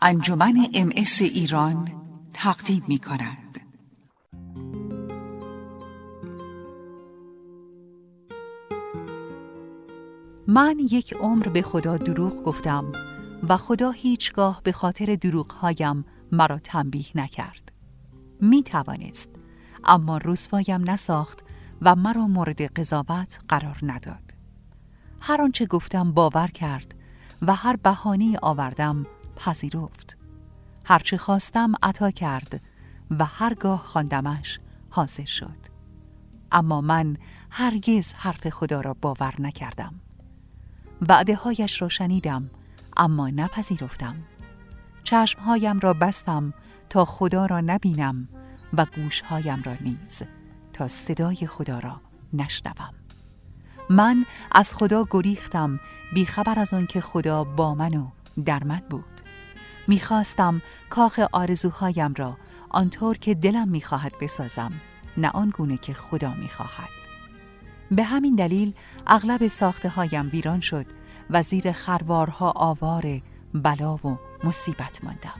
انجمن MS ایران تقدیم می کند. من یک عمر به خدا دروغ گفتم و خدا هیچگاه به خاطر دروغهایم مرا تنبیه نکرد. می توانست، اما رسوایم نساخت و مرا مورد قضاوت قرار نداد. هر آنچه گفتم باور کرد و هر بهانه‌ای آوردم پذیرفت. هرچه خواستم عطا کرد و هرگاه خواندمش حاضر شد. اما من هرگز حرف خدا را باور نکردم. وعده‌هایش را شنیدم اما نپذیرفتم. چشمهایم را بستم تا خدا را نبینم و گوشهایم را نیز تا صدای خدا را نشنوم. من از خدا گریختم، بیخبر از آن که خدا با من و در من بود. میخواستم کاخ آرزوهایم را آنطور که دلم میخواهد بسازم، نه آنگونه که خدا میخواهد. به همین دلیل اغلب ساخته هایم ویران شد و زیر خروارها آوار بلا و مصیبت ماندم.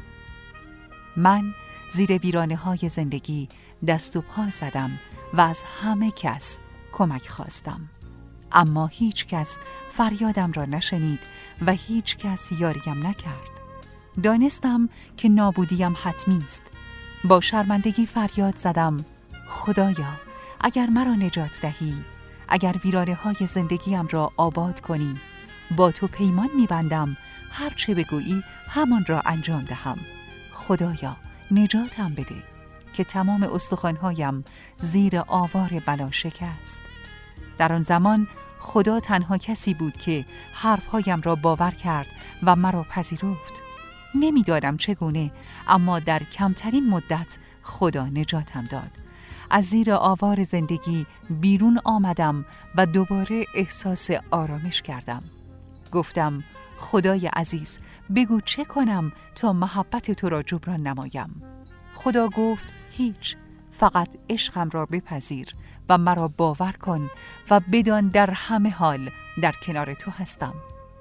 من زیر ویرانه های زندگی دست و پا زدم و از همه کس کمک خواستم، اما هیچ کس فریادم را نشنید و هیچ کس یاریم نکرد. دانستم که نابودیم حتمی است. با شرمندگی فریاد زدم: خدایا، اگر مرا نجات دهی، اگر ویرانه های زندگیم را آباد کنی، با تو پیمان می‌بندم هر چه بگویی همان را انجام دهم. خدایا نجاتم بده که تمام استخوان‌هایم زیر آوار بلا شکست. در آن زمان خدا تنها کسی بود که حرفهایم را باور کرد و مرا پذیرفت. نمی‌دانم چگونه، اما در کمترین مدت خدا نجاتم داد. از زیر آوار زندگی بیرون آمدم و دوباره احساس آرامش کردم. گفتم: خدای عزیز، بگو چه کنم تا محبت تو را جبران نمایم. خدا گفت: هیچ، فقط عشقم را بپذیر و مرا باور کن و بدان در همه حال در کنار تو هستم.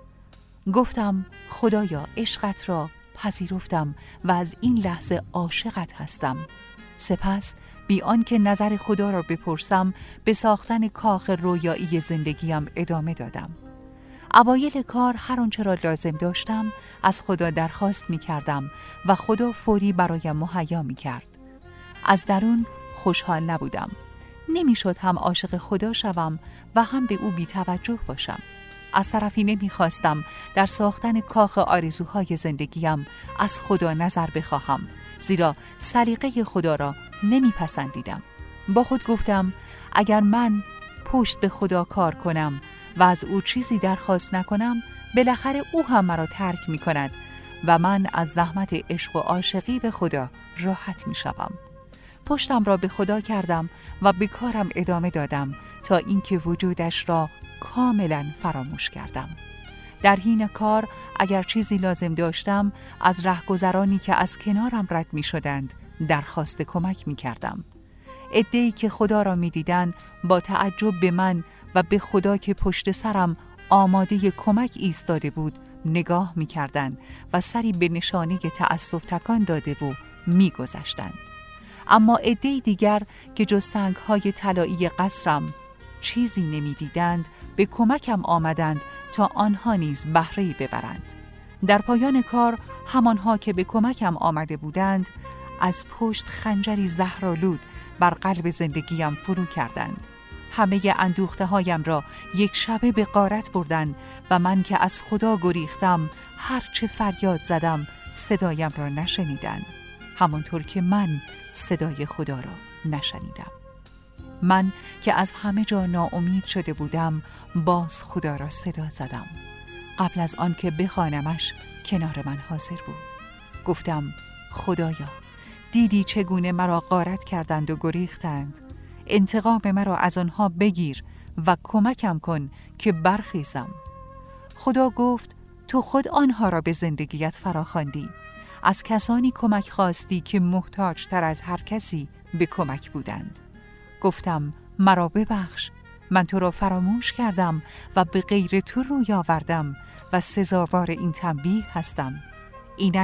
گفتم: خدایا، عشقت را پذیرفتم و از این لحظه عاشقت هستم. سپس بی آنکه نظر خدا را بپرسم به ساختن کاخ رویایی زندگیم ادامه دادم. اوایل کار هر آنچه را لازم داشتم از خدا درخواست می کردم و خدا فوری برایم مهیا می کرد. از درون خوشحال نبودم. نمی شد هم عاشق خدا شوم و هم به او بی توجه باشم. از طرفی نمی خواستم در ساختن کاخ آرزوهای زندگیم از خدا نظر بخواهم، زیرا سلیقه خدا را نمی پسندیدم. با خود گفتم: اگر من پشت به خدا کار کنم و از او چیزی درخواست نکنم، بالاخره او هم مرا ترک می کند و من از زحمت عشق و عاشقی به خدا راحت می شوم. پشتم را به خدا کردم و به کارم ادامه دادم تا اینکه وجودش را کاملا فراموش کردم. در حین کار اگر چیزی لازم داشتم از رهگذرانی که از کنارم رد می شدند درخواست کمک می کردم. عده‌ای که خدا را می دیدن با تعجب به من و به خدا که پشت سرم آماده کمک ایستاده بود نگاه می کردند و سری به نشانه تأسف تکان داده و می گذشتند. اما عده‌ای دیگر که جز سنگ‌های طلایی قصرم چیزی نمی دیدند به کمکم آمدند تا آنها نیز بهره‌ای ببرند. در پایان کار همانها که به کمکم آمده بودند از پشت خنجری زهرآلود بر قلب زندگیم فرو کردند. همه اندوخته هایم را یک شبه به غارت بردند و من که از خدا گریختم هر چه فریاد زدم صدایم را نشنیدند، همانطور که من صدای خدا را نشنیدم. من که از همه جا ناامید شده بودم باز خدا را صدا زدم. قبل از آن که بخوانمش کنار من حاضر بود. گفتم: خدایا، دیدی چگونه مرا غارت کردند و گریختند. انتقام مرا از آنها بگیر و کمکم کن که برخیزم. خدا گفت: تو خود آنها را به زندگیت فراخواندی. از کسانی کمک خواستی که محتاج تر از هر کسی به کمک بودند. گفتم: مرا ببخش، من تو را فراموش کردم و به غیر تو روی آوردم و سزاوار این تنبیه هستم. اینک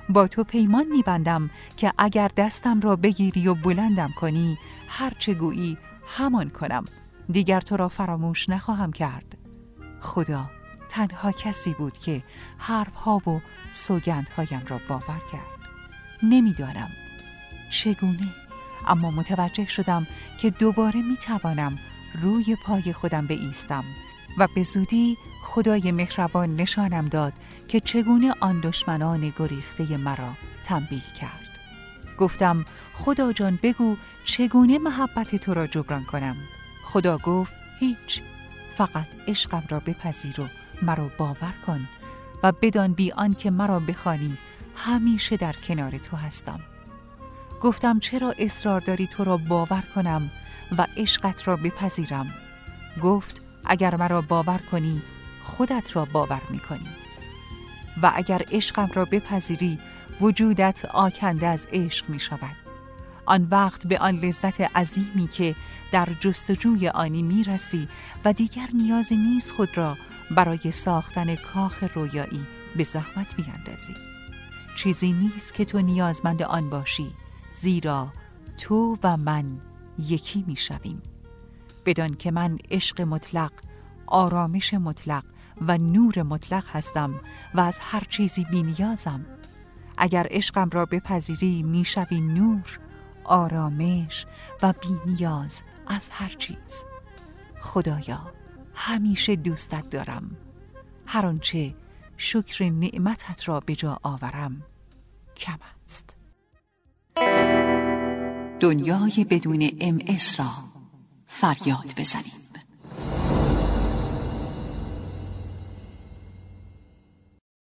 با تو پیمان می‌بندم که اگر دستم را بگیری و بلندم کنی، هر چه گویی همان کنم. دیگر تو را فراموش نخواهم کرد. خدا تنها کسی بود که حرفها و سوگندهایم را باور کرد. نمیدانم چگونه، اما متوجه شدم که دوباره میتوانم روی پای خودم بایستم و به زودی خدای مهربان نشانم داد که چگونه آن دشمنان گریخته مرا تنبیه کرد. گفتم خدا جان بگو چگونه محبت تو را جبران کنم؟ خدا گفت هیچ، فقط عشقم را بپذیر و مرا باور کن و بدان بی آن که مرا بخوانی همیشه در کنار تو هستم. گفتم چرا اصرار داری تو را باور کنم و عشقت را بپذیرم؟ گفت اگر مرا باور کنی خودت را باور می‌کنی و اگر عشقم را بپذیری وجودت آکنده از عشق می‌شود. آن وقت به آن لذت عظیمی که در جستجوی آنی می‌رسی و دیگر نیازی نیست خود را برای ساختن کاخ رویایی به زحمت بیاندازی. چیزی نیست که تو نیازمند آن باشی، زیرا تو و من یکی می‌شویم. بدان که من عشق مطلق، آرامش مطلق و نور مطلق هستم و از هر چیزی بی‌نیازم. اگر عشقم را بپذیری می‌شوی نور، آرامش و بی‌نیاز از هر چیز. خدایا همیشه دوستت دارم. هر آنچه شکر نعمتت را به جا آورم کم است. دنیای بدون MS را فریاد بزنیم.